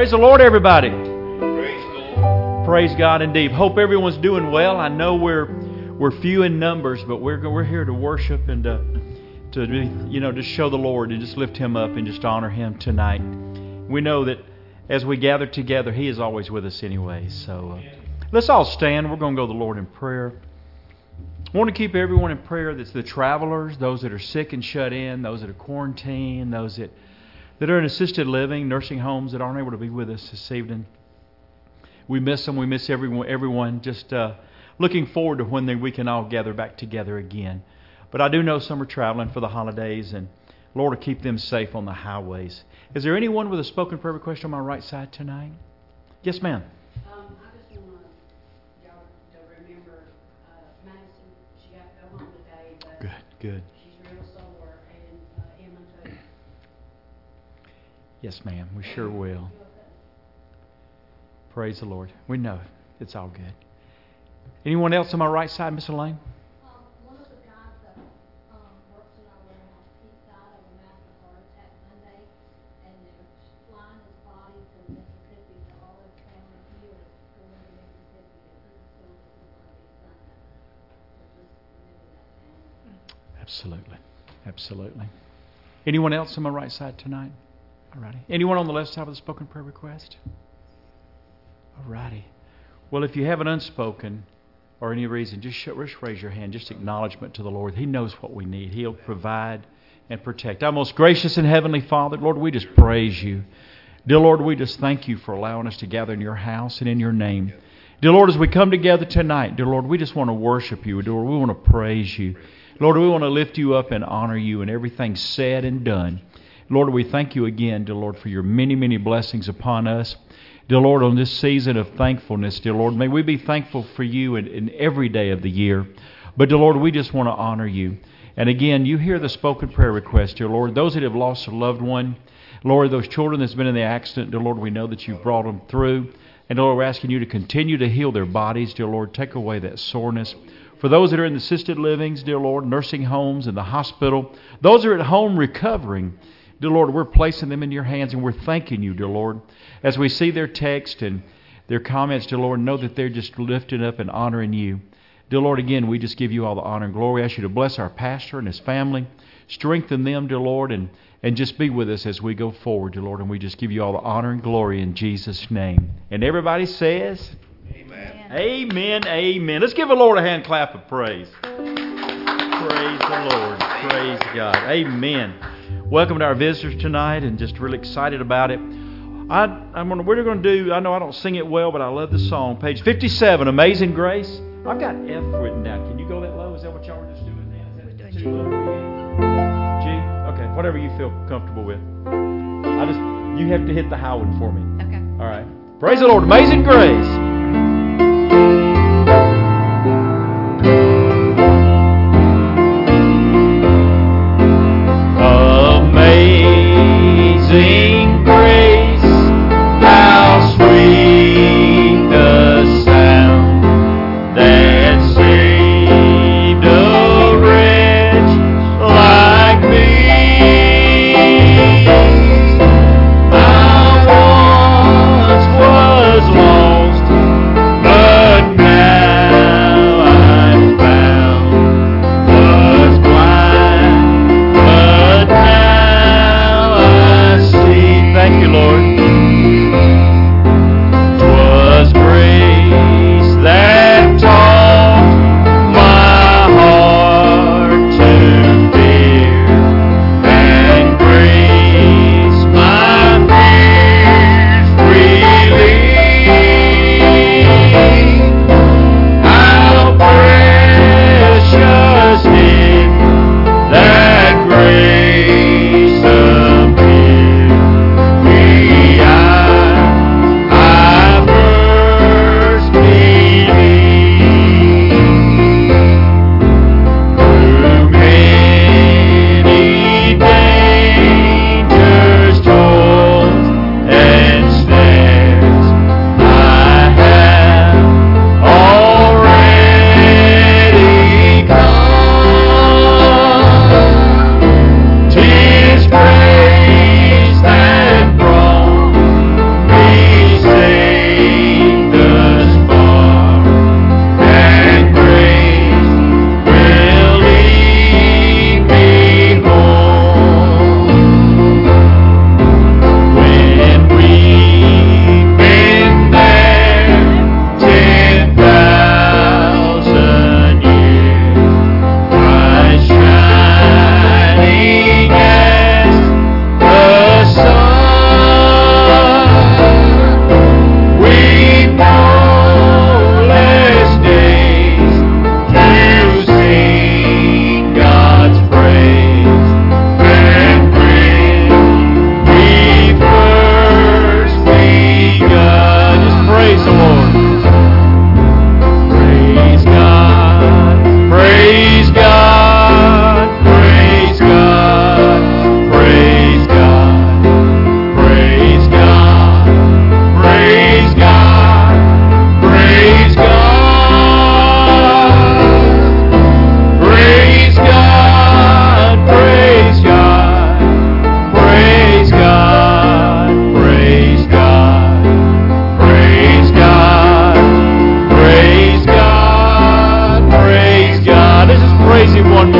Praise the Lord, everybody. Praise the Lord. Praise God indeed. Hope everyone's doing well. I know we're few in numbers, but we're here to worship and to show the Lord and just lift Him up and just honor Him tonight. We know that as we gather together, He is always with us anyway. So let's all stand. We're going to go to the Lord in prayer. I want to keep everyone in prayer. That's the travelers, those that are sick and shut in, those that are quarantined, those that are in assisted living, nursing homes that aren't able to be with us this evening. We miss them. We miss everyone. Just looking forward to when we can all gather back together again. But I do know some are traveling for the holidays, and Lord will keep them safe on the highways. Is there anyone with a spoken prayer request on my right side tonight? Yes, ma'am. I just want y'all to remember Madison. She got to go home today, but Good. she's real sore, and Emma too. Yes, ma'am. We sure will. Praise the Lord. We know it's all good. Anyone else on my right side, Miss Elaine? One of the guys that works in our warehouse, he died of a massive heart attack Monday, and they're flying his body to Mississippi to all his family here is going to Mississippi, and his service is going to be Sunday. So just remember that family. Absolutely. Anyone else on my right side tonight? Alrighty. Anyone on the left side with a spoken prayer request? Alrighty. Well, if you have an unspoken or any reason, just raise your hand. Just acknowledgement to the Lord. He knows what we need. He'll provide and protect. Our most gracious and heavenly Father, Lord, we just praise You. Dear Lord, we just thank You for allowing us to gather in Your house and in Your name. Dear Lord, as we come together tonight, dear Lord, we just want to worship You. Dear Lord, we want to praise You. Lord, we want to lift You up and honor You in everything said and done. Lord, we thank You again, dear Lord, for Your many, many blessings upon us. Dear Lord, on this season of thankfulness, dear Lord, may we be thankful for You in every day of the year. But, dear Lord, we just want to honor You. And again, You hear the spoken prayer request, dear Lord. Those that have lost a loved one, Lord, those children that's been in the accident, dear Lord, we know that You've brought them through. And, Lord, we're asking You to continue to heal their bodies, dear Lord. Take away that soreness. For those that are in the assisted livings, dear Lord, nursing homes, in the hospital, those that are at home recovering, dear Lord, we're placing them in Your hands, and we're thanking You, dear Lord. As we see their text and their comments, dear Lord, know that they're just lifting up and honoring You. Dear Lord, again, we just give You all the honor and glory. We ask You to bless our pastor and his family. Strengthen them, dear Lord, and just be with us as we go forward, dear Lord. And we just give You all the honor and glory in Jesus' name. And everybody says, Amen. Amen, amen. Let's give the Lord a hand clap of praise. Praise the Lord. Praise God. Amen. Welcome to our visitors tonight, and just really excited about it. We're going to do, I know I don't sing it well, but I love the song. Page 57, Amazing Grace. I've got F written down. Can you go that low? Is that what y'all were just doing then? Is that too low for you? G? Okay, whatever you feel comfortable with. You have to hit the high one for me. Okay. All right. Praise the Lord. Amazing Grace. Amazing grace, how sweet the sound that saved a wretch like me. I once was lost,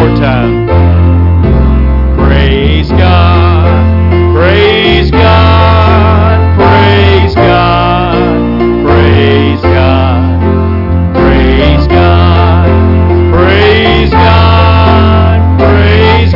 more time. Praise God. Praise God. Praise God. Praise God. Praise God. Praise God. Praise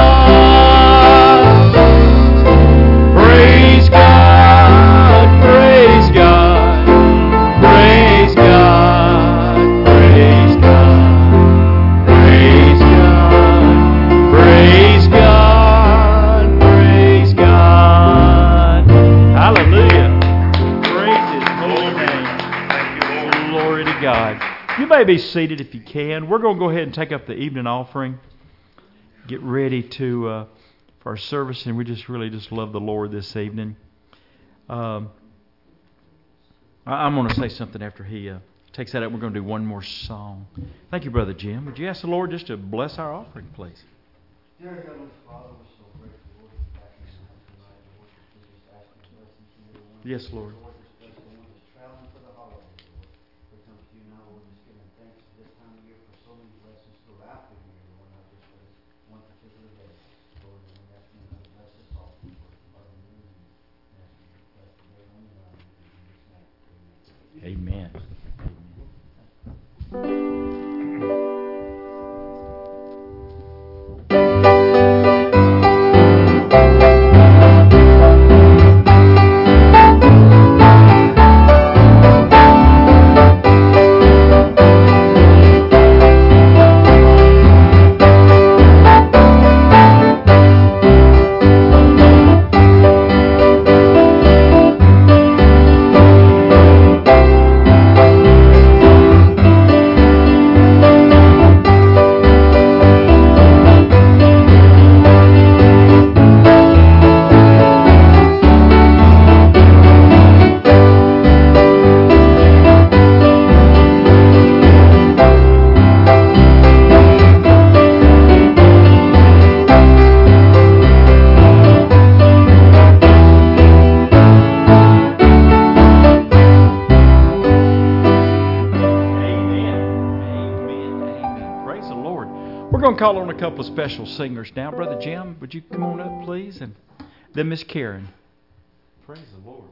God. Praise God. Praise God. Praise God. Praise God. Praise God. Praise God. Praise God. Hallelujah. Praise His holy name. Glory to God. You may be seated if you can. We're going to go ahead and take up the evening offering. Get ready to for our service, and we just really love the Lord this evening. I'm going to say something after he takes that up. We're going to do one more song. Thank you, Brother Jim. Would you ask the Lord just to bless our offering, please? Dear Heavenly Father, we're so grateful, Lord, for back in tonight, Lord. We just ask for blessings from everyone. Yes, Lord. Lord, especially the one that's traveling for the holidays, Lord. We come to you now, Lord, just giving thanks at this time of year for so many blessings throughout the year, Lord, not just for this one particular day. Lord, and we ask you to bless us all, Lord, loving you, and ask you to bless the day on the line. In Jesus' name, amen. Amen. Call on a couple of special singers now. Brother Jim, would you come on up, please? And then Miss Karen. Praise the Lord.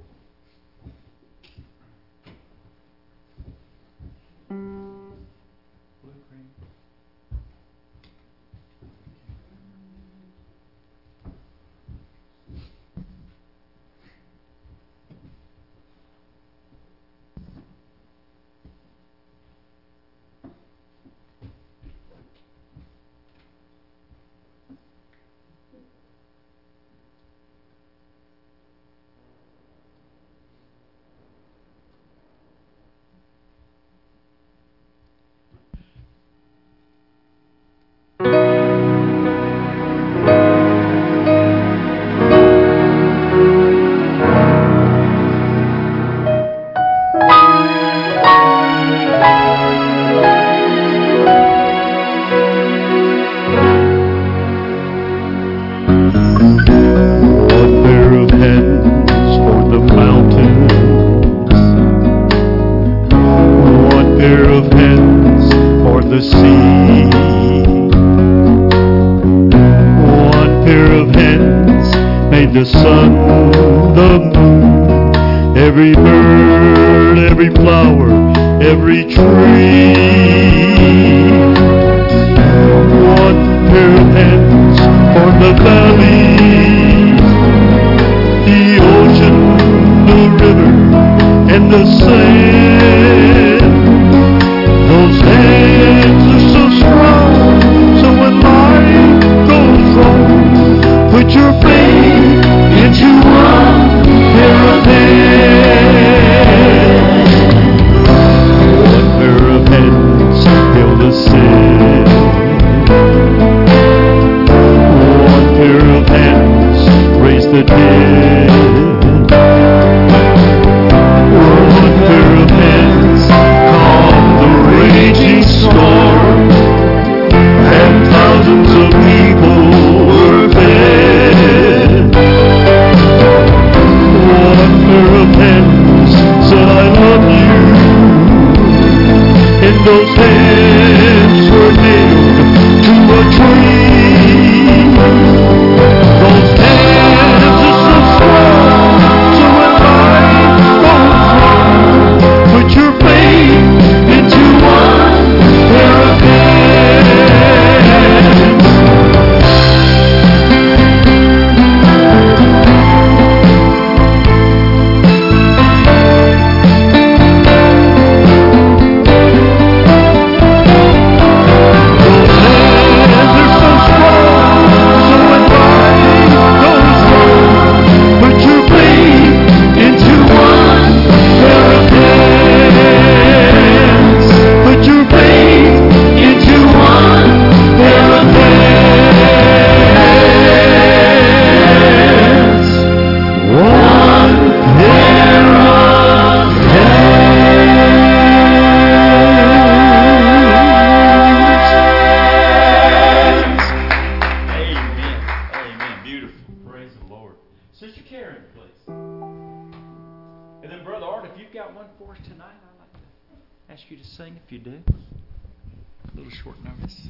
The sun, the moon, every bird, every flower, every tree. One pair of hands for the valleys, the ocean, the river, and the sand. Those hands are so strong, so when life goes wrong, put your faith into one pair of hands. One pair of hands fill the city. ask you to sing if you do? A little short notice.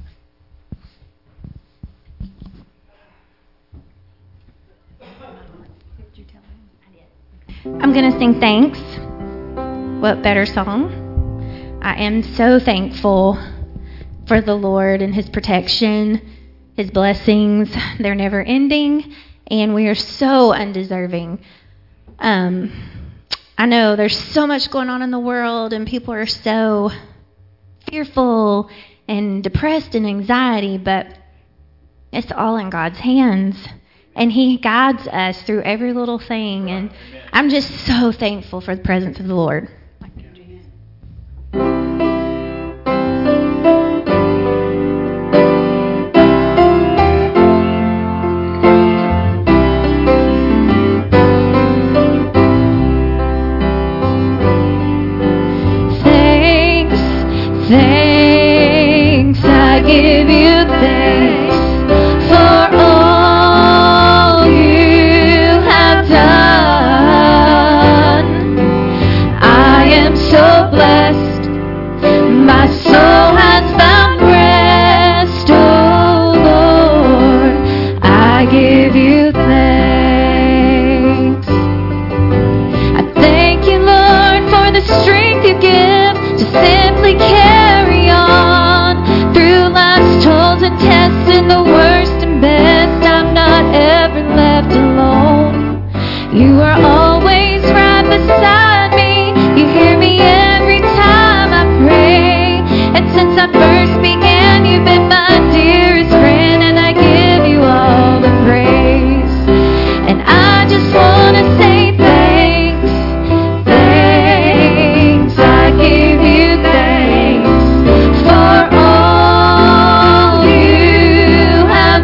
I'm going to sing Thanks. What better song? I am so thankful for the Lord and His protection, His blessings. They're never ending, and we are so undeserving. I know there's so much going on in the world, and people are so fearful and depressed and anxiety, but it's all in God's hands. And He guides us through every little thing. And I'm just so thankful for the presence of the Lord. Thanks, I give you thanks for all you have done. I am so blessed, my soul has found rest, oh Lord, I give you thanks. I thank you, Lord, for the strength you give to simply carry on through life's toils and tests and the worst and best. I'm not ever left alone. You are always right beside me. You hear me every time I pray. And since I first began, you've been my dearest friend, and I give you all the praise. And I just want to say thanks, thanks, I give you thanks for all you have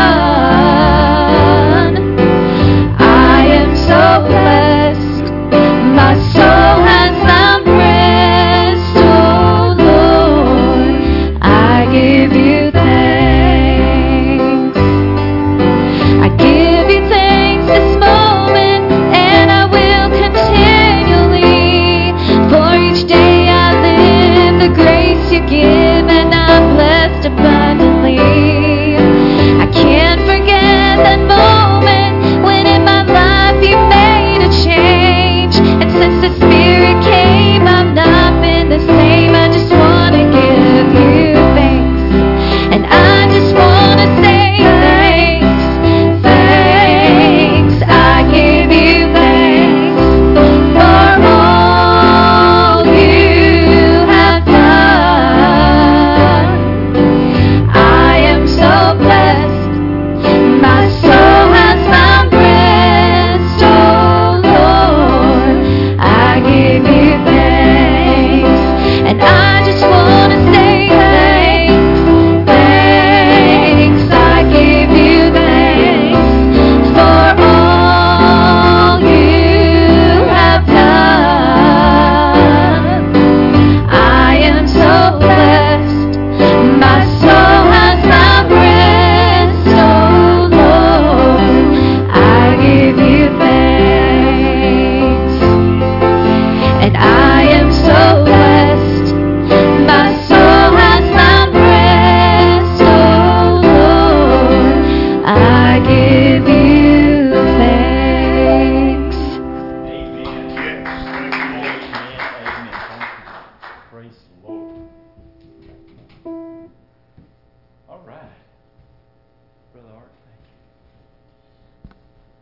done. I am so blessed, my soul has found rest, oh Lord, I give you thanks. I give you thanks this moment, and I will continually. For each day I live, the grace you give, and I'm blessed abundantly. I can't forget that moment when in my life you made a change. And since the Spirit came, I've not been the same. I just want to give you thanks. And I just want to say thanks, thanks, I give you thanks for all you have done. I am so blessed, my soul has found rest, oh Lord, I give you thanks. And I just want to say thanks, thanks, I give you thanks for all you have done. I am so blessed, my soul has found rest, oh Lord, I give you thanks. And I am so blessed, my soul has found rest, oh Lord, I give you thanks. Yes, thank you, Lord. Amen. Praise the Lord. All right. Brother Art, thank you.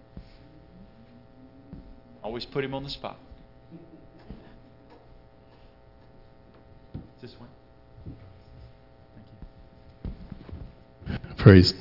Always put him on the spot. This one. Thank you. Praise.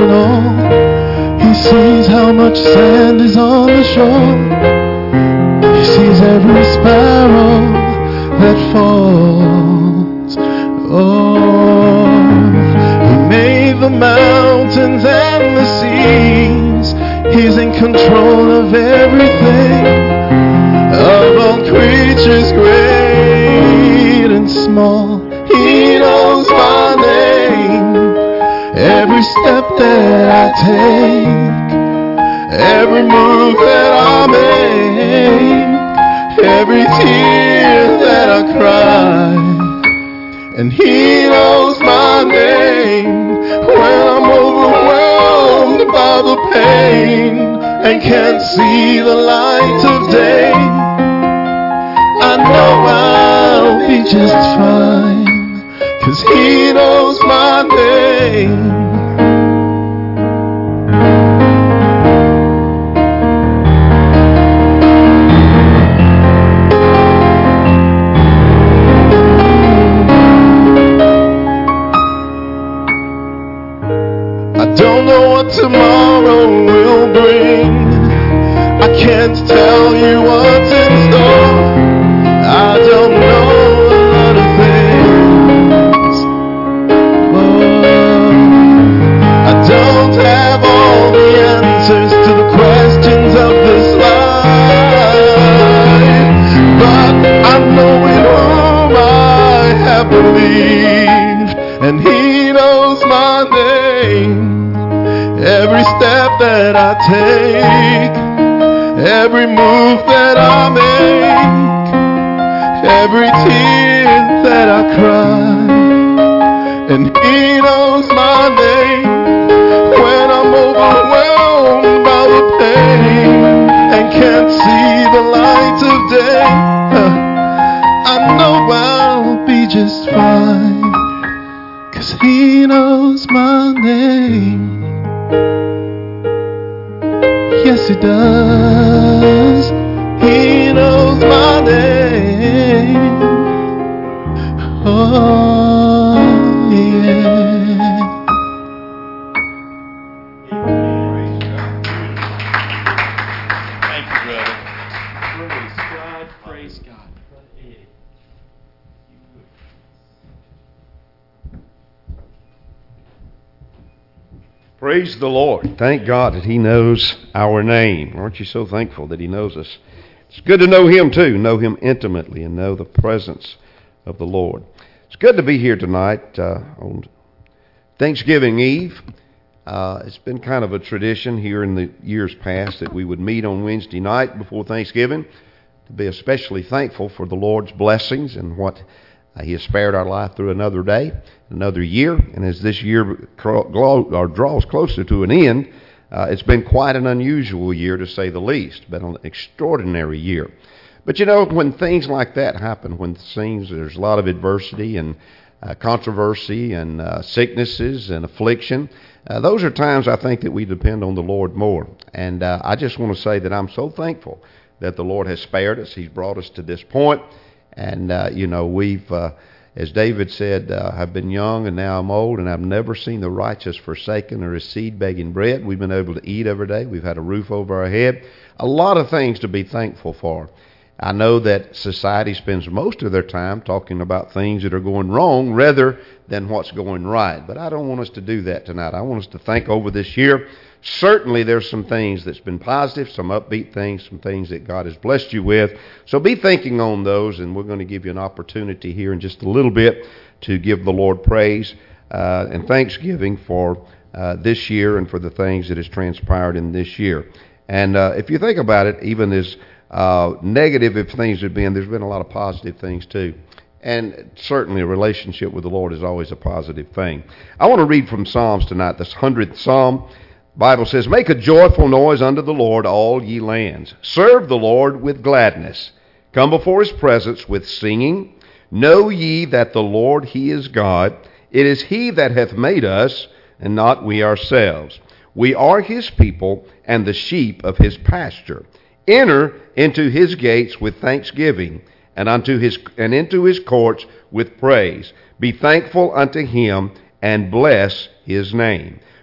it all. He sees how much sand is on the shore. He sees every sparrow that falls. Oh, He made the mountains and the seas. He's in control of everything, of all creatures great and small. He knows my name. Every step that I take, every move that I make, every tear that I cry, and He knows my name. When I'm overwhelmed by the pain and can't see the light of day, I know I'll be just fine, 'cause He knows my name. I don't know what tomorrow will bring. I can't tell you what's in store. I don't know a lot of things. Oh, I don't have all the answers to the questions of this life, but I know in whom I have believed, and He knows my name. Every step that I take, every move that I make, every tear that I cry, and He knows my name. When I'm overwhelmed by the pain and can't see the light of day, I know I'll be just fine, 'cause He knows my name. Yes, He does. He knows my name. Oh, yeah. Thank you, brother. Praise God. Praise God. Praise the Lord. Thank God that He knows our name. Aren't you so thankful that He knows us? It's good to know Him too, know Him intimately, and know the presence of the Lord. It's good to be here tonight on Thanksgiving Eve. It's been kind of a tradition here in the years past that we would meet on Wednesday night before Thanksgiving to be especially thankful for the Lord's blessings and what He has spared our life through another day, another year. And as this year draws closer to an end, it's been quite an unusual year, to say the least, but an extraordinary year. But you know, when things like that happen, when there's a lot of adversity and controversy and sicknesses and affliction, those are times I think that we depend on the Lord more. And I just want to say that I'm so thankful that the Lord has spared us. He's brought us to this point. And, you know, we've, as David said, I've been young and now I'm old, and I've never seen the righteous forsaken or his seed begging bread. We've been able to eat every day. We've had a roof over our head. A lot of things to be thankful for. I know that society spends most of their time talking about things that are going wrong rather than what's going right. But I don't want us to do that tonight. I want us to think over this year. Certainly there's some things that's been positive, some upbeat things, some things that God has blessed you with. So be thinking on those, and we're going to give you an opportunity here in just a little bit to give the Lord praise and thanksgiving for this year and for the things that has transpired in this year. And if you think about it, even as negative if things have been, there's been a lot of positive things too. And certainly a relationship with the Lord is always a positive thing. I want to read from Psalms tonight, this 100th Psalm. The Bible says, "Make a joyful noise unto the Lord, all ye lands. Serve the Lord with gladness. Come before His presence with singing. Know ye that the Lord, He is God. It is He that hath made us, and not we ourselves. We are His people, and the sheep of His pasture. Enter into His gates with thanksgiving, and into His courts with praise. Be thankful unto Him, and bless His name.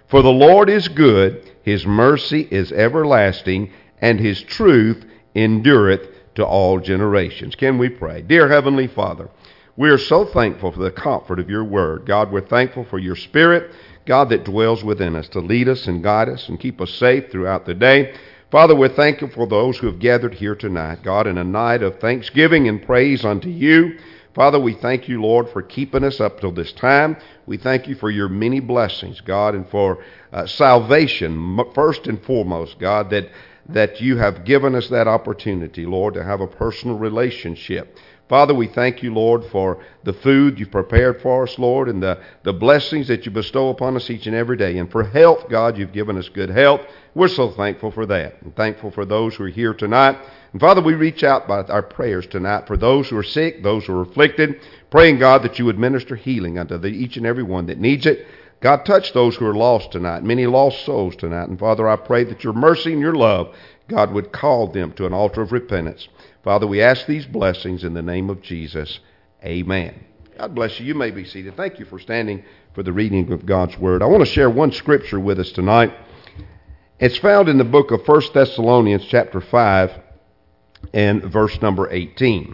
For the Lord is good, his mercy is everlasting, and his truth endureth to all generations. Can we pray? Dear Heavenly Father, we are so thankful for the comfort of your word. God, we're thankful for your Spirit, God, that dwells within us to lead us and guide us and keep us safe throughout the day. Father, we're thankful for those who have gathered here tonight, God, in a night of thanksgiving and praise unto you. Father, we thank you, Lord, for keeping us up till this time. We thank you for your many blessings, God, and for salvation, first and foremost, God, that you have given us that opportunity, Lord, to have a personal relationship. Father, we thank you, Lord, for the food you've prepared for us, Lord, and the blessings that you bestow upon us each and every day. And for health, God, you've given us good health. We're so thankful for that. And thankful for those who are here tonight. And Father, we reach out by our prayers tonight for those who are sick, those who are afflicted, praying, God, that you would minister healing unto each and every one that needs it. God, touch those who are lost tonight, many lost souls tonight. And Father, I pray that your mercy and your love, God, would call them to an altar of repentance. Father, we ask these blessings in the name of Jesus. Amen. God bless you. You may be seated. Thank you for standing for the reading of God's Word. I want to share one scripture with us tonight. It's found in the book of 1 Thessalonians chapter 5 and verse number 18.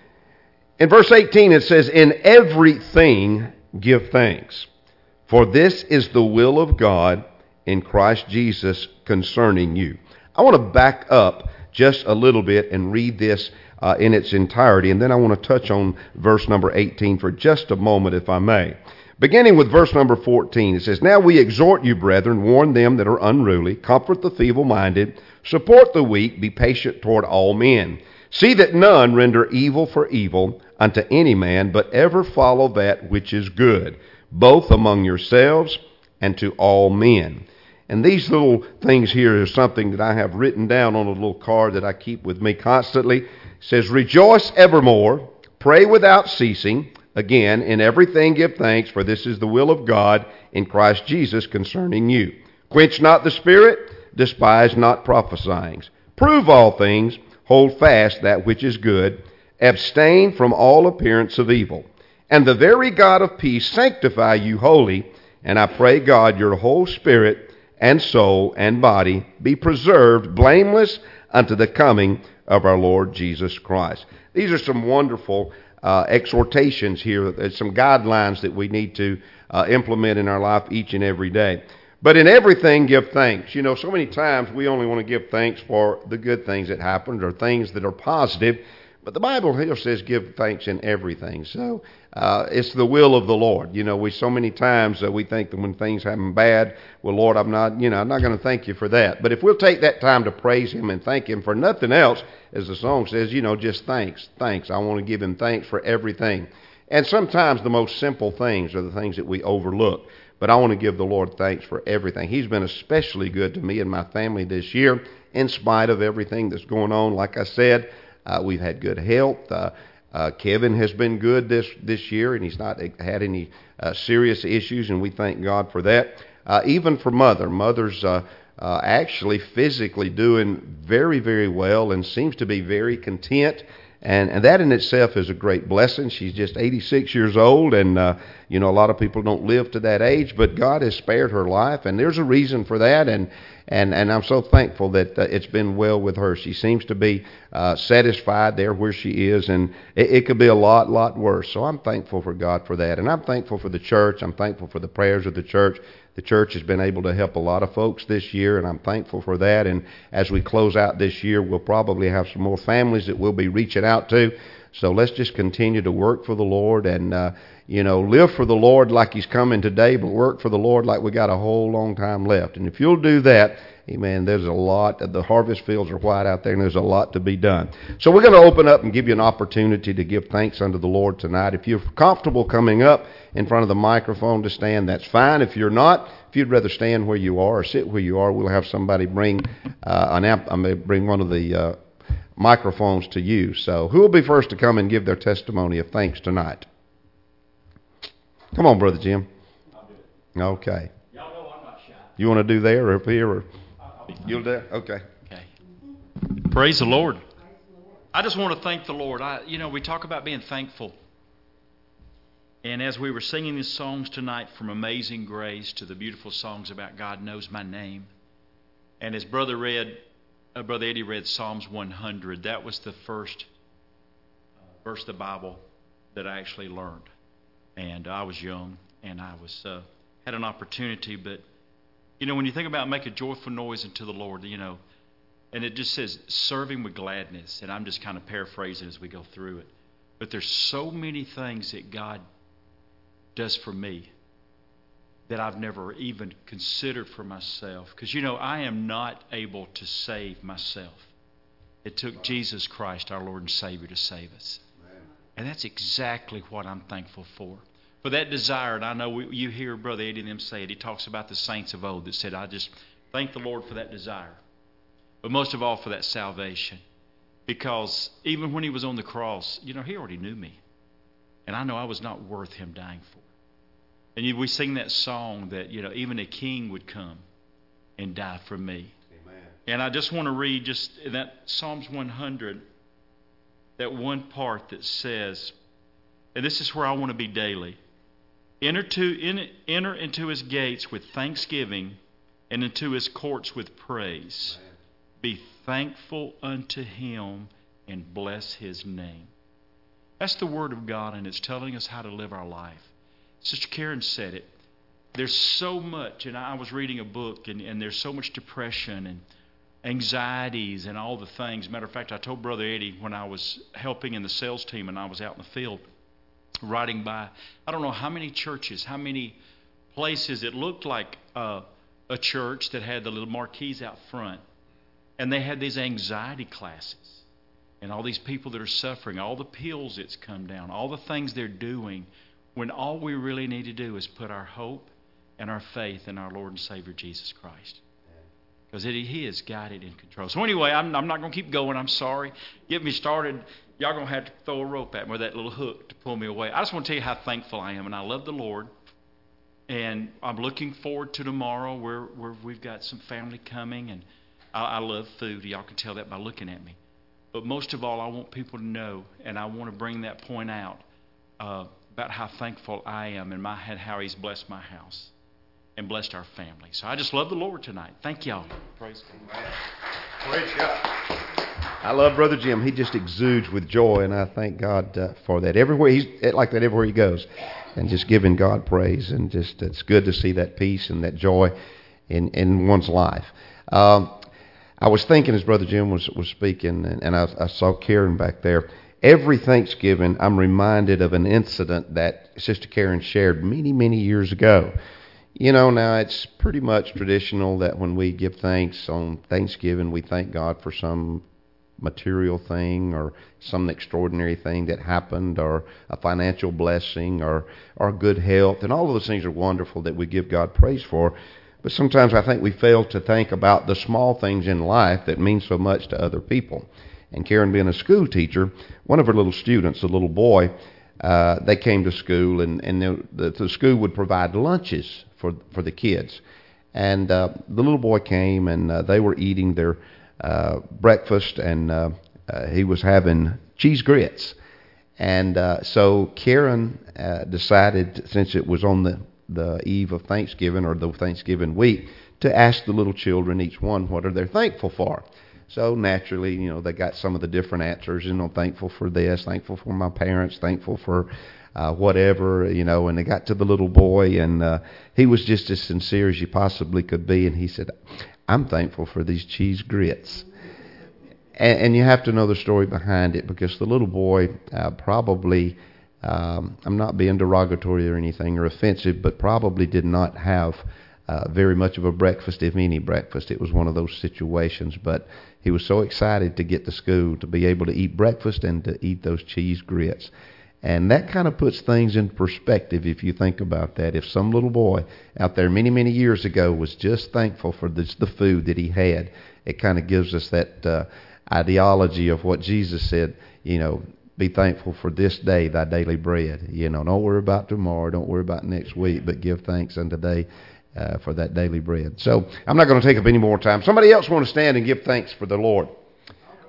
In verse 18 it says, "In everything give thanks, for this is the will of God in Christ Jesus concerning you." I want to back up just a little bit and read this in its entirety, and then I want to touch on verse number 18 for just a moment, if I may. Beginning with verse number 14, it says, "Now we exhort you, brethren, warn them that are unruly, comfort the feeble-minded, support the weak, be patient toward all men. See that none render evil for evil unto any man, but ever follow that which is good, both among yourselves and to all men." And these little things here is something that I have written down on a little card that I keep with me constantly. It says, "Rejoice evermore, pray without ceasing. Again, in everything give thanks, for this is the will of God in Christ Jesus concerning you. Quench not the spirit, despise not prophesying. Prove all things, hold fast that which is good, abstain from all appearance of evil. And the very God of peace sanctify you wholly, and I pray God your whole spirit and soul and body be preserved blameless unto the coming of our Lord Jesus Christ." These are some wonderful exhortations here, some guidelines that we need to implement in our life each and every day. But in everything, give thanks. You know, so many times we only want to give thanks for the good things that happened or things that are positive. But the Bible here says give thanks in everything. So it's the will of the Lord. You know, so many times we think that when things happen bad, well, Lord, I'm not going to thank you for that. But if we'll take that time to praise him and thank him for nothing else, as the song says, just thanks. I want to give him thanks for everything. And sometimes the most simple things are the things that we overlook. But I want to give the Lord thanks for everything. He's been especially good to me and my family this year, in spite of everything that's going on. Like I said, we've had good health. Kevin has been good this year, and he's not had any serious issues, and we thank God for that. Even for Mother's actually physically doing very, very well and seems to be very content. And that in itself is a great blessing. She's just 86 years old, and a lot of people don't live to that age, but God has spared her life, and there's a reason for that, and I'm so thankful that it's been well with her. She seems to be satisfied there where she is, and it could be a lot worse. So I'm thankful for God for that, and I'm thankful for the church. I'm thankful for the prayers of the church. The church has been able to help a lot of folks this year, and I'm thankful for that. And as we close out this year, we'll probably have some more families that we'll be reaching out to. So let's just continue to work for the Lord and, live for the Lord like he's coming today, but work for the Lord like we got a whole long time left. And if you'll do that, amen, there's a lot. The harvest fields are white out there, and there's a lot to be done. So we're going to open up and give you an opportunity to give thanks unto the Lord tonight. If you're comfortable coming up in front of the microphone to stand, that's fine. If you're not, if you'd rather stand where you are or sit where you are, we'll have somebody bring bring one of the microphones to you. So who will be first to come and give their testimony of thanks tonight? Come on, Brother Jim. I'll do it. Okay. Y'all know I'm not shy. You want to do there or up here? Or you'll do? Okay. Okay. Praise the Lord. I just want to thank the Lord. We talk about being thankful. And as we were singing these songs tonight, from Amazing Grace to the beautiful songs about God Knows My Name, and as Brother Eddie read Psalms 100, that was the first verse of the Bible that I actually learned. And I was young, and I was had an opportunity. But, you know, when you think about make a joyful noise unto the Lord, you know, and it just says serving with gladness. And I'm just kind of paraphrasing as we go through it. But there's so many things that God does for me that I've never even considered for myself. Because, you know, I am not able to save myself. It took Jesus Christ, our Lord and Savior, to save us. And that's exactly what I'm thankful for. For that desire, and I know you hear Brother Eddie and them say it. He talks about the saints of old that said, I just thank the Lord for that desire. But most of all for that salvation. Because even when he was on the cross, you know, he already knew me. And I know I was not worth him dying for. And we sing that song that, you know, even a king would come and die for me. Amen. And I just want to read just in that Psalms 100, that one part that says, and this is where I want to be daily, enter into his gates with thanksgiving and into his courts with praise. Amen. Be thankful unto him and bless his name. That's the Word of God, and it's telling us how to live our life. Sister Karen said it. There's so much, and I was reading a book, and there's so much depression and anxieties and all the things. Matter of fact, I told Brother Eddie when I was helping in the sales team and I was out in the field riding by, I don't know how many churches, how many places. It looked like a church that had the little marquees out front, and they had these anxiety classes. And all these people that are suffering, all the pills that's come down, all the things they're doing, when all we really need to do is put our hope and our faith in our Lord and Savior Jesus Christ. Because He is guided and control. So anyway, I'm not going to keep going. I'm sorry. Get me started. Y'all going to have to throw a rope at me with that little hook to pull me away. I just want to tell you how thankful I am. And I love the Lord. And I'm looking forward to tomorrow where we've got some family coming. And I love food. Y'all can tell that by looking at me. But most of all, I want people to know, and I want to bring that point out about how thankful I am and how He's blessed my house and blessed our family. So I just love the Lord tonight. Thank y'all. Praise God. Praise God. I love Brother Jim. He just exudes with joy, and I thank God for that. Everywhere he's like that everywhere he goes, and just giving God praise, and just it's good to see that peace and that joy in one's life. I was thinking as Brother Jim was speaking, and I saw Karen back there. Every Thanksgiving, I'm reminded of an incident that Sister Karen shared many, many years ago. You know, now it's pretty much traditional that when we give thanks on Thanksgiving, we thank God for some material thing or some extraordinary thing that happened, or a financial blessing, or good health. And all of those things are wonderful that we give God praise for. But sometimes I think we fail to think about the small things in life that mean so much to other people. And Karen, being a school teacher, one of her little students, a little boy, they came to school, and the school would provide lunches for the kids. And the little boy came, and they were eating their breakfast, and he was having cheese grits. And so Karen decided, since it was on the eve of Thanksgiving, or the Thanksgiving week, to ask the little children, each one, what are they thankful for. So naturally, you know, they got some of the different answers. You know, thankful for this, thankful for my parents, thankful for whatever, you know. And they got to the little boy, and he was just as sincere as you possibly could be. And he said, I'm thankful for these cheese grits. And you have to know the story behind it, because the little boy probably, I'm not being derogatory or anything or offensive, but probably did not have very much of a breakfast, if any breakfast. It was one of those situations, but he was so excited to get to school, to be able to eat breakfast and to eat those cheese grits. And that kind of puts things in perspective if you think about that. If some little boy out there many, many years ago was just thankful for the food that he had, it kind of gives us that ideology of what Jesus said, you know, be thankful for this day, thy daily bread. You know, don't worry about tomorrow, don't worry about next week, but give thanks unto today for that daily bread. So I'm not going to take up any more time. Somebody else want to stand and give thanks for the Lord.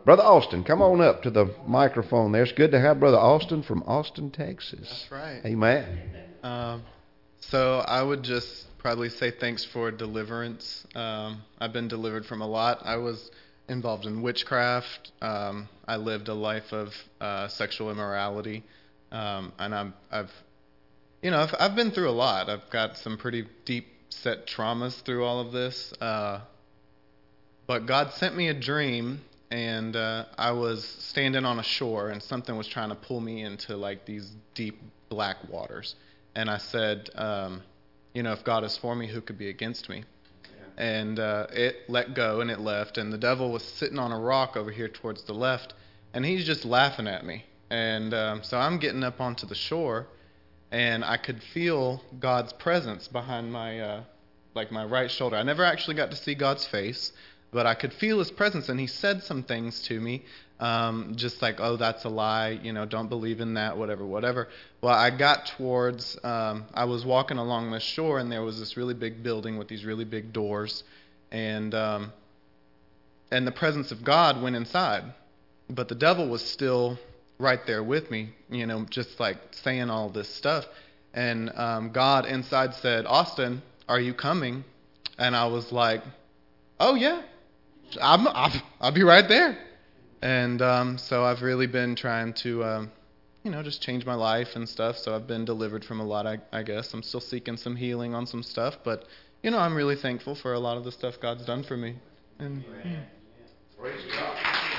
Brother Austin, come on up to the microphone there. It's good to have Brother Austin from Austin, Texas. That's right. Amen. So I would just probably say thanks for deliverance. I've been delivered from a lot. I was involved in witchcraft. I lived a life of sexual immorality, and I've been through a lot. I've got some pretty deep set traumas through all of this. But God sent me a dream, and I was standing on a shore, and something was trying to pull me into like these deep black waters. And I said, if God is for me, who could be against me? And it let go, and it left, and the devil was sitting on a rock over here towards the left, and he's just laughing at me. And so I'm getting up onto the shore, and I could feel God's presence behind my my right shoulder. I never actually got to see God's face, but I could feel his presence, and he said some things to me, just like, oh, that's a lie, don't believe in that, whatever. Well, I got towards, I was walking along the shore, and there was this really big building with these really big doors, and the presence of God went inside, but the devil was still right there with me, just like saying all this stuff, and God inside said, Austin, are you coming? And I was like, oh yeah, I'll be right there. And so I've really been trying to, just change my life and stuff. So I've been delivered from a lot, I guess. I'm still seeking some healing on some stuff. But, I'm really thankful for a lot of the stuff God's done for me. And, Praise God.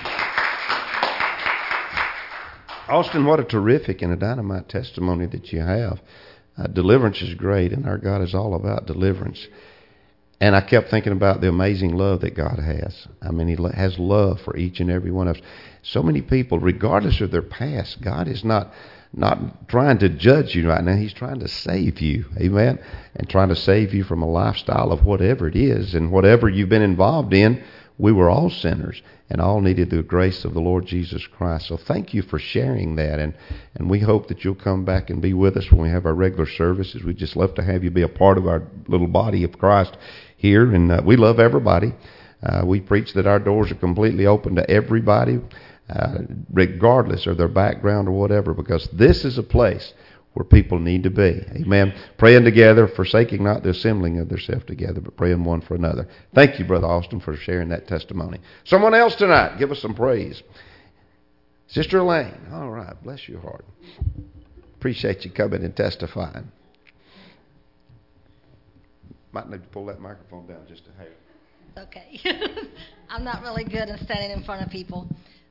Austin, what a terrific and a dynamite testimony that you have. Deliverance is great, and our God is all about deliverance. And I kept thinking about the amazing love that God has. I mean, he has love for each and every one of us. So many people, regardless of their past, God is not trying to judge you right now. He's trying to save you. Amen? And trying to save you from a lifestyle of whatever it is. And whatever you've been involved in, we were all sinners and all needed the grace of the Lord Jesus Christ. So thank you for sharing that. And we hope that you'll come back and be with us when we have our regular services. We'd just love to have you be a part of our little body of Christ here, and we love everybody. We preach that our doors are completely open to everybody, regardless of their background or whatever, because this is a place where people need to be. Amen. Praying together, forsaking not the assembling of themselves together, but praying one for another. Thank you, Brother Austin, for sharing that testimony. Someone else tonight, give us some praise. Sister Elaine. All right. Bless your heart. Appreciate you coming and testifying. Might need to pull that microphone down just a hair. Okay. I'm not really good at standing in front of people.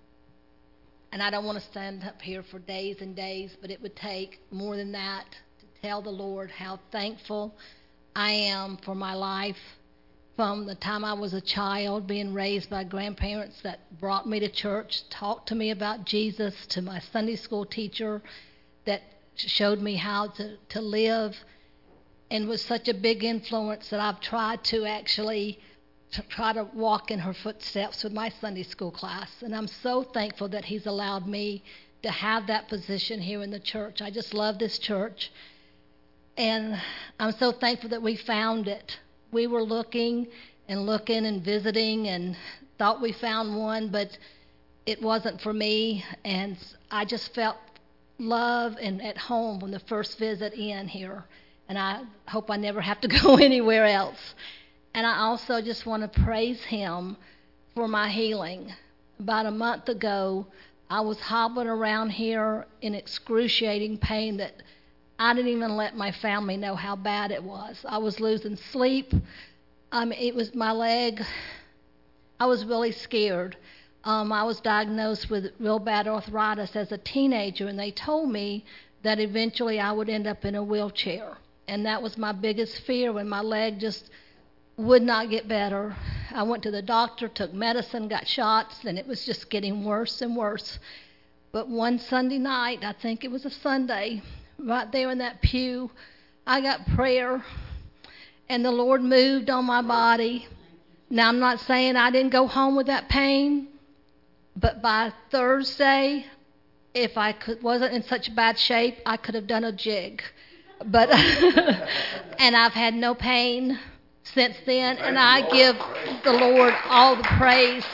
And I don't want to stand up here for days and days, but it would take more than that to tell the Lord how thankful I am for my life from the time I was a child, being raised by grandparents that brought me to church, talked to me about Jesus, to my Sunday school teacher that showed me how to live, and was such a big influence that I've tried to actually try to walk in her footsteps with my Sunday school class. And I'm so thankful that he's allowed me to have that position here in the church. I just love this church. And I'm so thankful that we found it. We were looking and visiting and thought we found one, but it wasn't for me. And I just felt love and at home when the first visit in here. And I hope I never have to go anywhere else. And I also just want to praise him for my healing. About a month ago, I was hobbling around here in excruciating pain that I didn't even let my family know how bad it was. I was losing sleep. It was my leg. I was really scared. I was diagnosed with real bad arthritis as a teenager, and they told me that eventually I would end up in a wheelchair. And that was my biggest fear, when my leg just would not get better. I went to the doctor, took medicine, got shots, and it was just getting worse and worse. But one Sunday night, I think it was a Sunday, right there in that pew, I got prayer, and the Lord moved on my body. Now, I'm not saying I didn't go home with that pain, but by Thursday, if I wasn't in such bad shape, I could have done a jig. But and I've had no pain since then, and I give the Lord all the praise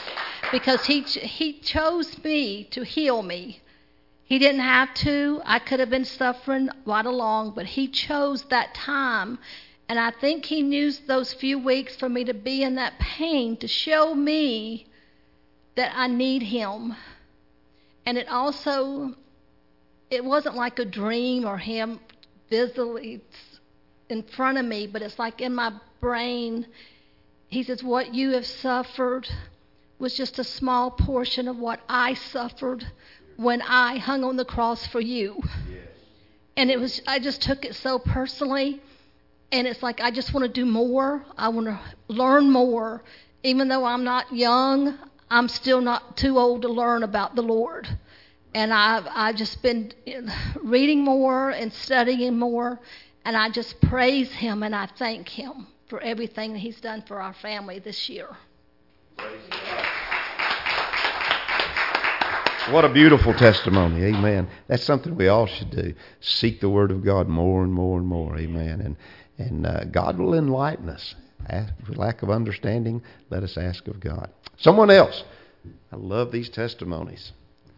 because he chose me to heal me. He didn't have to. I could have been suffering right along, but he chose that time. And I think he used those few weeks for me to be in that pain to show me that I need him. And it wasn't like a dream or him visibly in front of me, but it's like in my brain. He says, what you have suffered was just a small portion of what I suffered when I hung on the cross for you. Yes. And I just took it so personally. And it's like, I just want to do more. I want to learn more. Even though I'm not young, I'm still not too old to learn about the Lord. And I've just been reading more and studying more. And I just praise him and I thank him for everything that he's done for our family this year. What a beautiful testimony. Amen. That's something we all should do. Seek the Word of God more and more and more. Amen. And God will enlighten us. With lack of understanding, let us ask of God. Someone else. I love these testimonies.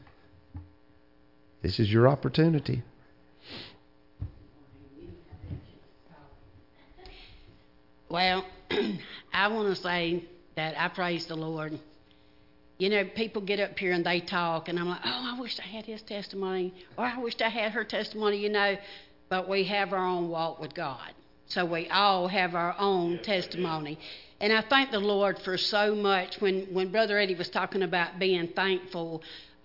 This is your opportunity. Well, I want to say that I praise the Lord. You know, people get up here and they talk, and I'm like, oh, I wish I had his testimony, or I wish I had her testimony, you know. But we have our own walk with God. So we all have our own testimony. And I thank the Lord for so much. When Brother Eddie was talking about being thankful,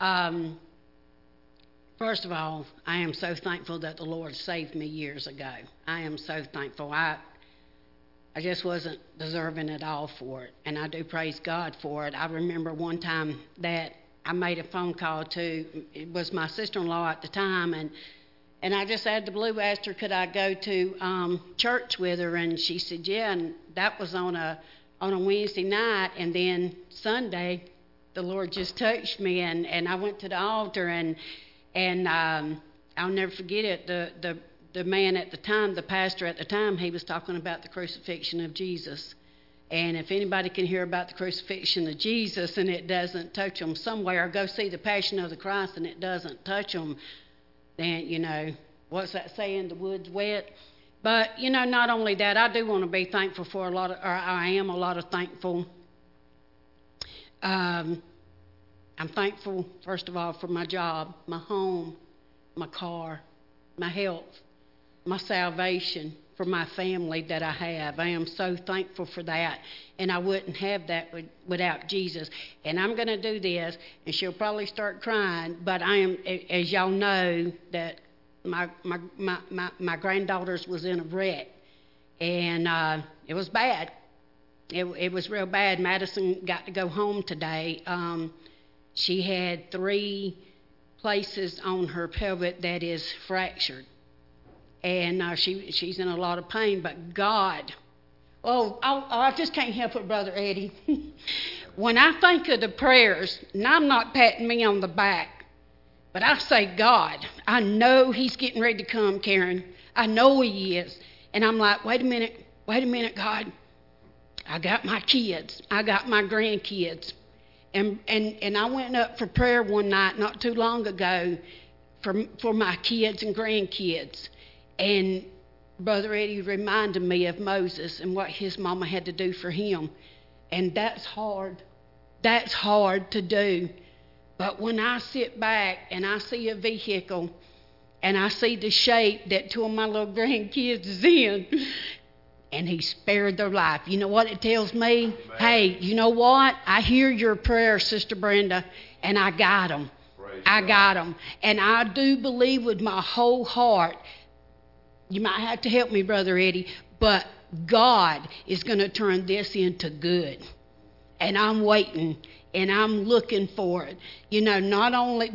first of all, I am so thankful that the Lord saved me years ago. I am so thankful. I just wasn't deserving at all for it, and I do praise God for it. I remember one time that I made a phone call to, it was my sister-in-law at the time, and I just out of the blue asked her, could I go to church with her, and she said, yeah, and that was on a Wednesday night, and then Sunday, the Lord just touched me, and I went to the altar, and I'll never forget it, the man at the time, the pastor at the time, he was talking about the crucifixion of Jesus. And if anybody can hear about the crucifixion of Jesus and it doesn't touch them somewhere, or go see the Passion of the Christ and it doesn't touch them, then, you know, what's that saying, the wood's wet? But, you know, not only that, I do want to be thankful for I am a lot of thankful. I'm thankful, first of all, for my job, my home, my car, my health, my salvation, for my family that I have. I am so thankful for that, and I wouldn't have that without Jesus. And I'm going to do this, and she'll probably start crying, but I am, as y'all know, that my granddaughter's was in a wreck, and it was bad. It was real bad. Madison got to go home today. She had 3 places on her pelvic that is fractured. And she's in a lot of pain, but God, I just can't help it, Brother Eddie. When I think of the prayers, and I'm not patting me on the back, but I say, God, I know he's getting ready to come, Karen. I know he is. And I'm like, wait a minute, God. I got my kids. I got my grandkids. And I went up for prayer one night not too long ago for my kids and grandkids. And Brother Eddie reminded me of Moses and what his mama had to do for him. And that's hard. That's hard to do. But when I sit back and I see a vehicle and I see the shape that 2 of my little grandkids is in, and he spared their life, you know what it tells me? Amen. Hey, you know what? I hear your prayer, Sister Brenda, and I got them. I got them. And I do believe with my whole heart. You might have to help me, Brother Eddie, but God is going to turn this into good. And I'm waiting, and I'm looking for it. You know, not only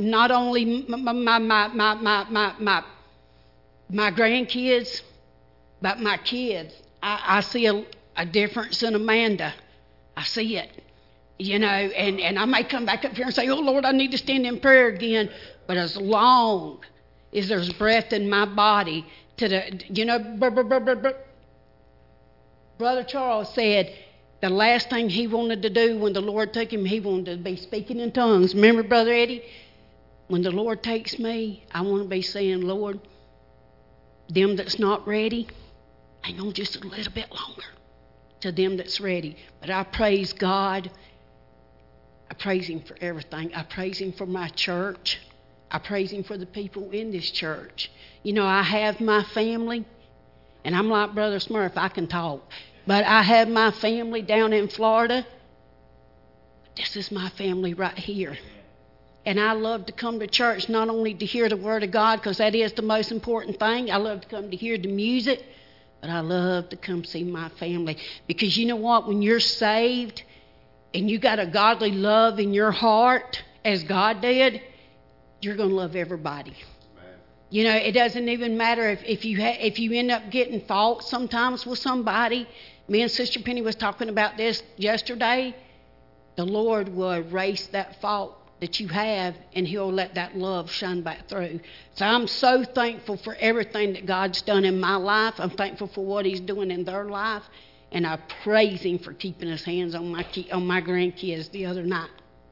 my grandkids, but my kids. I see a difference in Amanda. I see it. You know, and I may come back up here and say, oh, Lord, I need to stand in prayer again. But as long as there's breath in my body, Brother Charles said, The last thing he wanted to do when the Lord took him, he wanted to be speaking in tongues. Remember, Brother Eddie? When the Lord takes me, I want to be saying, Lord, them that's not ready, hang on just a little bit longer to them that's ready. But I praise God. I praise Him for everything. I praise Him for my church. I praise Him for the people in this church. You know, I have my family, and I'm like Brother Smurf, I can talk. But I have my family down in Florida. This is my family right here. And I love to come to church not only to hear the Word of God, because that is the most important thing. I love to come to hear the music, but I love to come see my family. Because you know what? When you're saved and you got a godly love in your heart, as God did, you're going to love everybody. You know, it doesn't even matter if you end up getting fault sometimes with somebody. Me and Sister Penny was talking about this yesterday. The Lord will erase that fault that you have, and He'll let that love shine back through. So I'm so thankful for everything that God's done in my life. I'm thankful for what He's doing in their life, and I praise Him for keeping His hands on my grandkids the other night.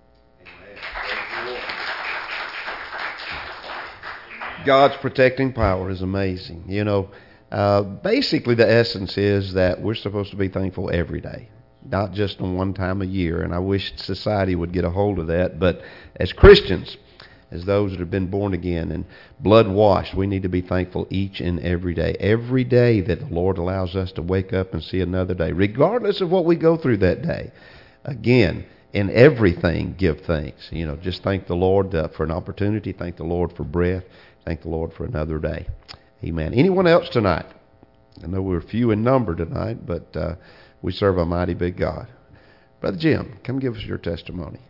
God's protecting power is amazing. You know, basically the essence is that we're supposed to be thankful every day, not just on one time a year. And I wish society would get a hold of that. But as Christians, as those that have been born again and blood washed, we need to be thankful each and every day. Every day that the Lord allows us to wake up and see another day, regardless of what we go through that day. Again, in everything, give thanks. You know, just thank the Lord for an opportunity. Thank the Lord for breath. Thank the Lord for another day. Amen. Anyone else tonight? I know we're few in number tonight, but we serve a mighty big God. Brother Jim, come give us your testimony.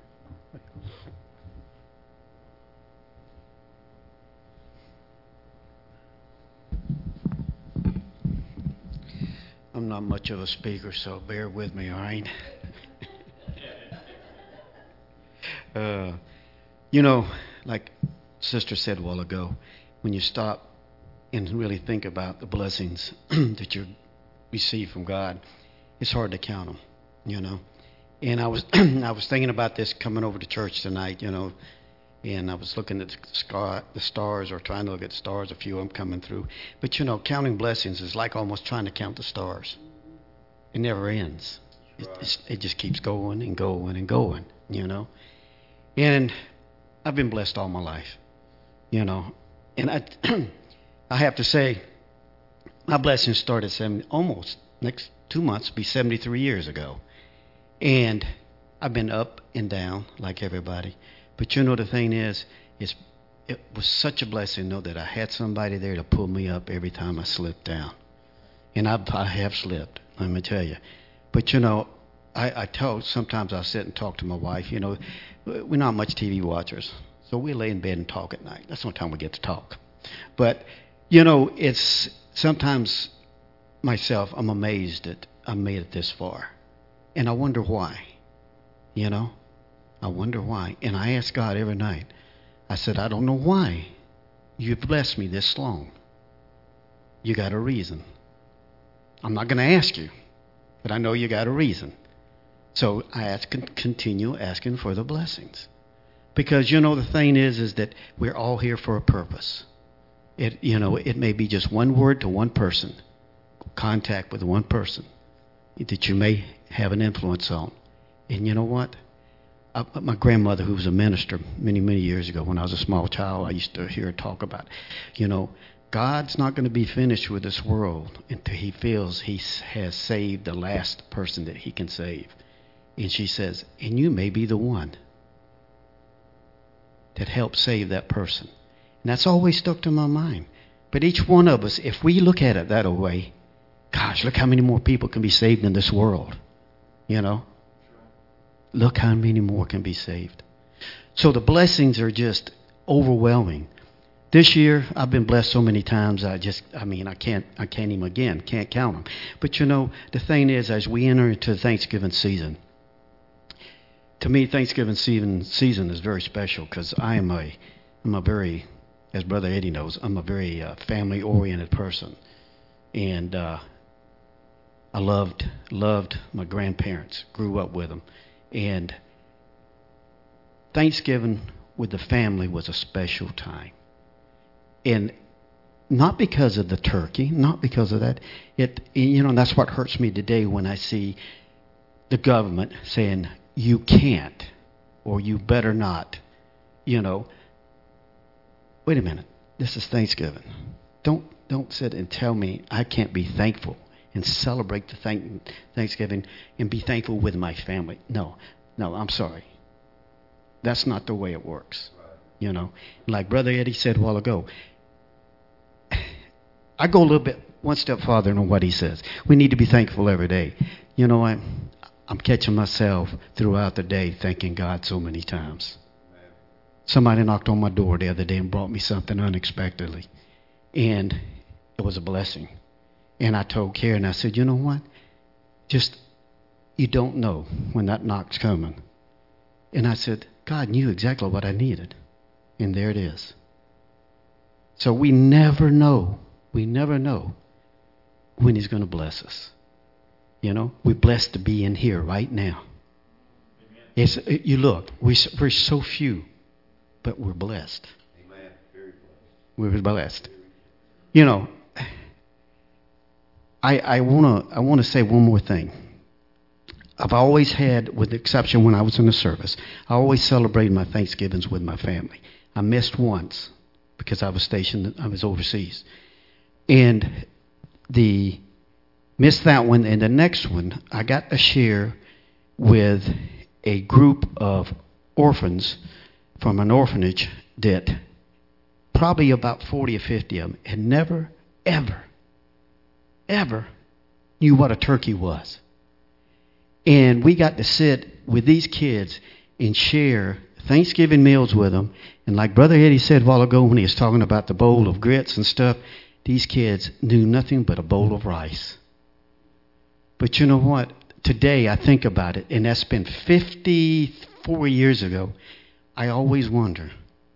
I'm not much of a speaker, so bear with me, all right? You know, like Sister said a while ago, when you stop and really think about the blessings that you receive from God, it's hard to count them, you know. And I was I was thinking about this coming over to church tonight, you know, and I was looking at the stars, or trying to look at the stars, a few of them coming through. But, you know, counting blessings is like almost trying to count the stars. It never ends. It just keeps going and going and going, you know. And I've been blessed all my life, you know. And I have to say, my blessings started almost next 2 months, be 73 years ago. And I've been up and down like everybody. But you know, the thing is, it was such a blessing, though, that I had somebody there to pull me up every time I slipped down. And I have slipped, let me tell you. But, you know, sometimes I sit and talk to my wife. You know, we're not much TV watchers, so we lay in bed and talk at night. That's the only time we get to talk. But, you know, it's sometimes myself, I'm amazed that I made it this far. And I wonder why, you know. I wonder why. And I ask God every night. I said, I don't know why you've blessed me this long. You got a reason. I'm not going to ask you, but I know you got a reason. So I continue asking for the blessings. Because, you know, the thing is that we're all here for a purpose. It may be just one word to one person, contact with one person that you may have an influence on. And you know what? My grandmother, who was a minister many, many years ago, when I was a small child, I used to hear her talk about, you know, God's not going to be finished with this world until He feels He has saved the last person that He can save. And she says, and you may be the one that helped save that person. And that's always stuck to my mind. But each one of us, if we look at it that way, gosh, look how many more people can be saved in this world. You know? Look how many more can be saved. So the blessings are just overwhelming. This year, I've been blessed so many times, I can't even count them. But you know, the thing is, as we enter into Thanksgiving season, to me, Thanksgiving season is very special, because I'm a very, as Brother Eddie knows, I'm a very family-oriented person. And I loved my grandparents, grew up with them. And Thanksgiving with the family was a special time. And not because of the turkey, not because of that. That's what hurts me today when I see the government saying, you can't, or you better not. Wait a minute. This is Thanksgiving. Don't sit and tell me I can't be thankful and celebrate the Thanksgiving and be thankful with my family. No, I'm sorry. That's not the way it works. Like Brother Eddie said a while ago, I go a little bit one step farther than what he says. We need to be thankful every day. I'm catching myself throughout the day thanking God so many times. Somebody knocked on my door the other day and brought me something unexpectedly. And it was a blessing. And I told Karen, I said, you know what? You don't know when that knock's coming. And I said, God knew exactly what I needed. And there it is. So we never know when He's going to bless us. We're blessed to be in here right now. You look, we're so few, but we're blessed. Amen. Very We're blessed. blessed. I want to say one more thing. I've always had, with the exception when I was in the service, I always celebrated my Thanksgivings with my family. I missed once because I was overseas. And missed that one, and the next one, I got to share with a group of orphans from an orphanage that probably about 40 or 50 of them had never, ever knew what a turkey was. And we got to sit with these kids and share Thanksgiving meals with them. And like Brother Eddie said a while ago when he was talking about the bowl of grits and stuff, these kids knew nothing but a bowl of rice. But you know what? Today I think about it, and that's been 54 years ago. I always wonder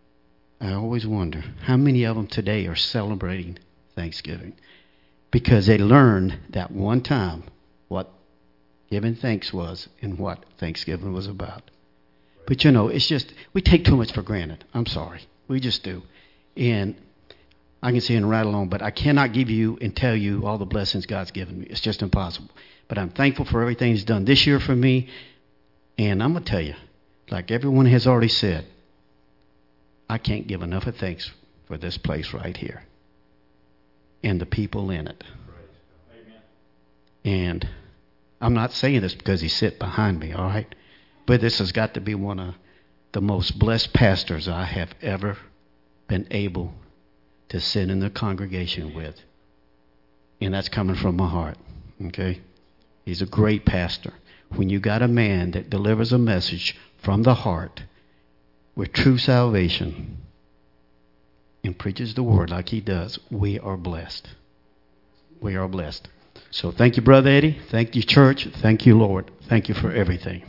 how many of them today are celebrating Thanksgiving. Because they learned that one time what giving thanks was and what Thanksgiving was about. But it's just, we take too much for granted. I'm sorry. We just do. And I can sit and rattle on, but I cannot give you and tell you all the blessings God's given me. It's just impossible. But I'm thankful for everything He's done this year for me. And I'm going to tell you, like everyone has already said, I can't give enough of thanks for this place right here and the people in it. Amen. And I'm not saying this because He sit behind me, all right? But this has got to be one of the most blessed pastors I have ever been able to sit in the congregation with. And that's coming from my heart, okay? He's a great pastor. When you got a man that delivers a message from the heart with true salvation and preaches the word like he does, we are blessed. We are blessed. So thank you, Brother Eddie. Thank you, church. Thank you, Lord. Thank you for everything.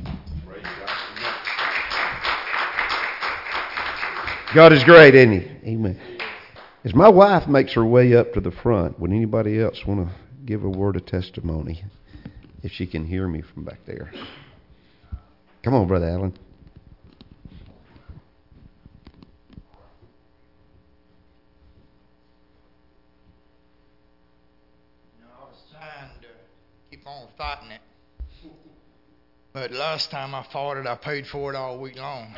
God is great, isn't He? Amen. As my wife makes her way up to the front, would anybody else want to give a word of testimony? If she can hear me from back there. Come on, Brother Allen. I was trying to keep on fighting it. But last time I fought it, I paid for it all week long.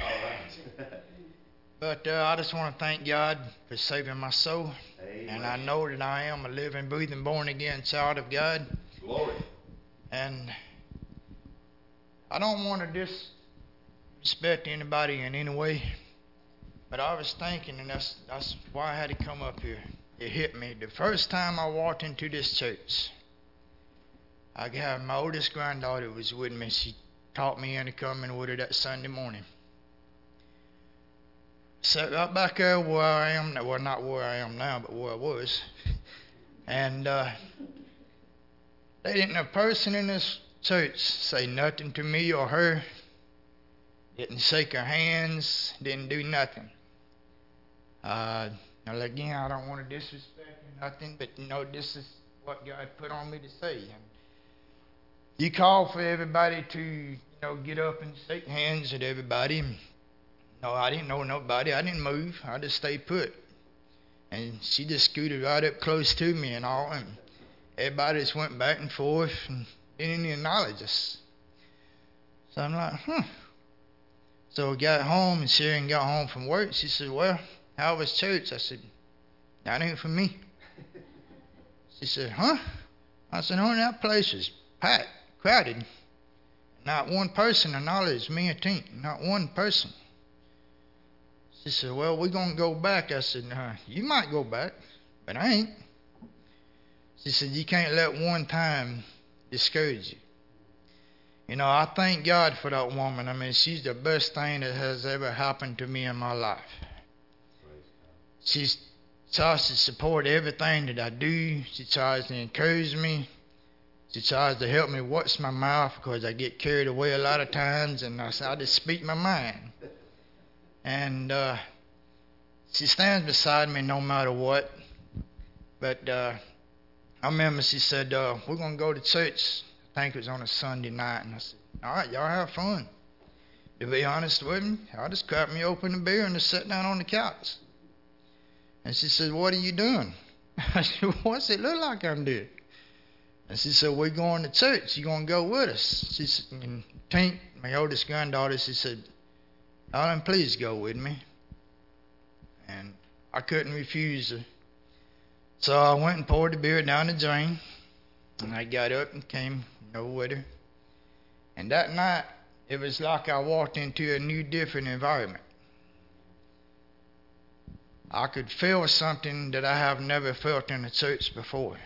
But I just want to thank God for saving my soul. Amen. And I know that I am a living, breathing, born-again child of God. Glory. And I don't want to disrespect anybody in any way, but I was thinking, and that's why I had to come up here. It hit me. The first time I walked into this church, I got my oldest granddaughter was with me. She taught me into coming with her that Sunday morning. Sat right back there where I am now. Well, not where I am now, but where I was. And they didn't a person in this church say nothing to me or her. Didn't shake her hands. Didn't do nothing. Now again, I don't want to disrespect or nothing, but this is what God put on me to say. And you call for everybody to, get up and shake hands with everybody. No, I didn't know nobody. I didn't move. I just stayed put. And she just scooted right up close to me and all. And everybody just went back and forth and didn't even acknowledge us. So I'm like, So we got home, and Sharon got home from work. She said, well, how was church? I said, that ain't for me. She said, huh? I said, honey, that place is packed, crowded. Not one person acknowledged me and Tink. Not one person. She said, well, we're going to go back. I said, you might go back, but I ain't. She said, you can't let one time discourage you. I thank God for that woman. I mean, she's the best thing that has ever happened to me in my life. She tries to support everything that I do. She tries to encourage me. She tries to help me watch my mouth because I get carried away a lot of times, and I just speak my mind. And she stands beside me no matter what. But I remember she said, we're going to go to church. I think it was on a Sunday night. And I said, all right, y'all have fun. To be honest with me, I just cracked me open a beer and just sat down on the couch. And she said, what are you doing? I said, what's it look like I'm doing? And she said, we're going to church. You going to go with us? She said, and Tink, my oldest granddaughter, she said, darling, please go with me. And I couldn't refuse her. So I went and poured the beer down the drain. And I got up and came with her. And that night, it was like I walked into a new, different environment. I could feel something that I have never felt in a church before.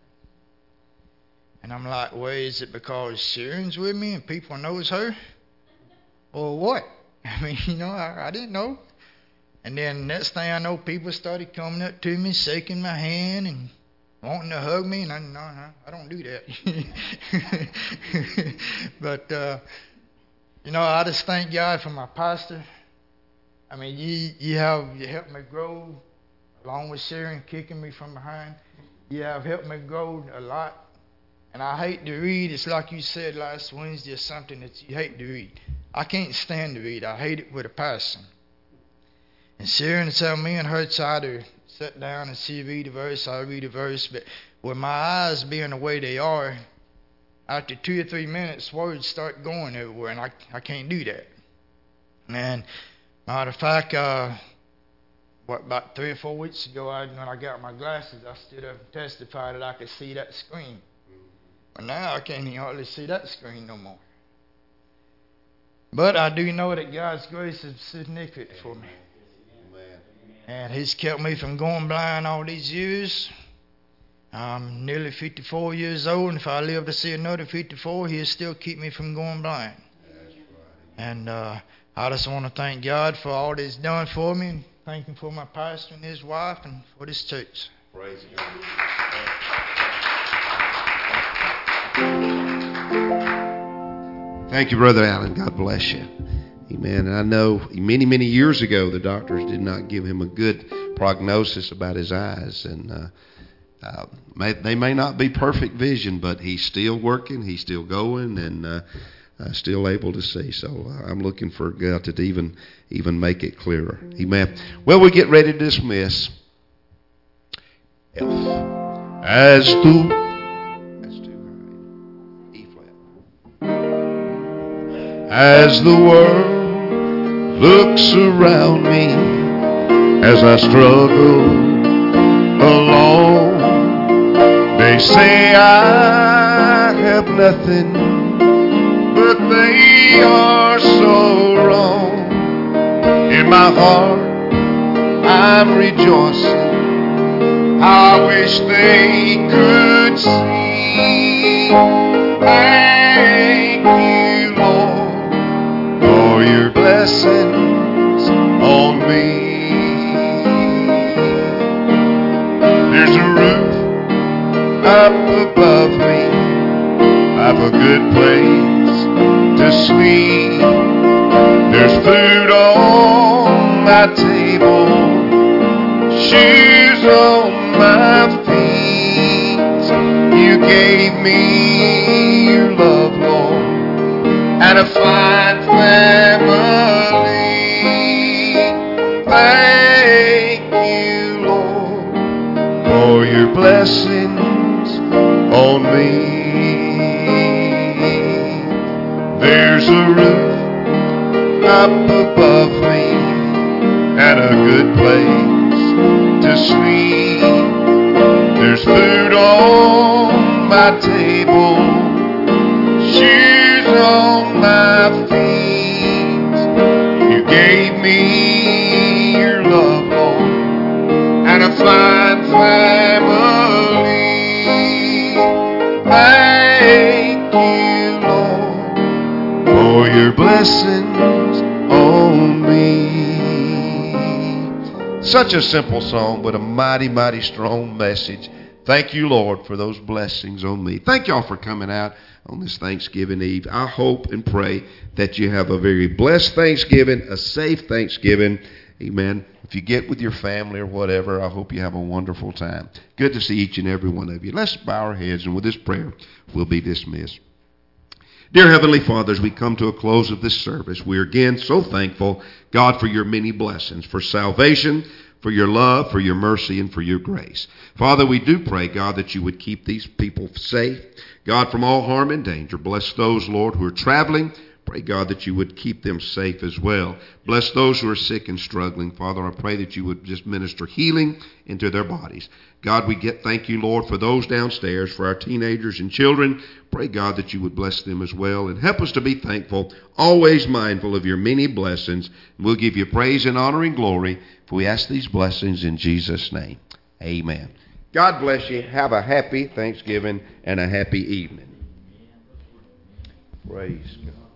And I'm like, well, is it because Sharon's with me and people knows her? Or what? I mean, I didn't know. And then next thing I know, people started coming up to me, shaking my hand and wanting to hug me. And I don't do that. But, I just thank God for my pastor. I mean, you helped me grow, along with Sharon kicking me from behind. You have helped me grow a lot. And I hate to read. It's like you said last Wednesday, it's something that you hate to read. I can't stand to read. I hate it with a passion. And Sharon told me and her try to sit down and she read a verse, I read a verse. But with my eyes being the way they are, after 2 or 3 minutes, words start going everywhere, and I can't do that. And matter of fact, about 3 or 4 weeks ago, when I got my glasses, I stood up and testified that I could see that screen. But now I can't even hardly see that screen no more. But I do know that God's grace is significant for me. And He's kept me from going blind all these years. I'm nearly 54 years old, and if I live to see another 54, He'll still keep me from going blind. And I just want to thank God for all that He's done for me, and thank Him for my pastor and his wife and for this church. Praise God. Thank you, Brother Allen. God bless you. Amen. And I know many, many years ago, the doctors did not give him a good prognosis about his eyes. And they may not be perfect vision, but he's still working, he's still going, and still able to see. So I'm looking for God to even make it clearer. Amen. Well, we get ready to dismiss. As the As the world looks around me, as I struggle alone, they say I have nothing, but they are so wrong. In my heart, I'm rejoicing. I wish they could see. Thank you, Lord, for your blessings on me. There's a roof up above me. I've a good place to sleep. There's food on my table, shoes on my feet. You gave me your love and a fine family. Thank you, Lord, for your blessings on me. There's a roof up above me and a good place to sleep. There's food on my table, shoes on my feet. You gave me your love, Lord, and a fine family. Thank you, Lord, for your blessings on me. Such a simple song, but a mighty, mighty strong message. Thank you, Lord, for those blessings on me. Thank y'all for coming out on this Thanksgiving Eve. I hope and pray that you have a very blessed Thanksgiving, a safe Thanksgiving. Amen. If you get with your family or whatever, I hope you have a wonderful time. Good to see each and every one of you. Let's bow our heads, and with this prayer, we'll be dismissed. Dear Heavenly Father, as we come to a close of this service, we are again so thankful, God, for your many blessings, for salvation, for your love, for your mercy, and for your grace. Father, we do pray, God, that you would keep these people safe, God, from all harm and danger. Bless those, Lord, who are traveling. Pray, God, that you would keep them safe as well. Bless those who are sick and struggling. Father, I pray that you would just minister healing into their bodies. God, thank you, Lord, for those downstairs, for our teenagers and children. Pray, God, that you would bless them as well. And help us to be thankful, always mindful of your many blessings. We'll give you praise and honor and glory, for we ask these blessings in Jesus' name. Amen. God bless you. Have a happy Thanksgiving and a happy evening. Praise God.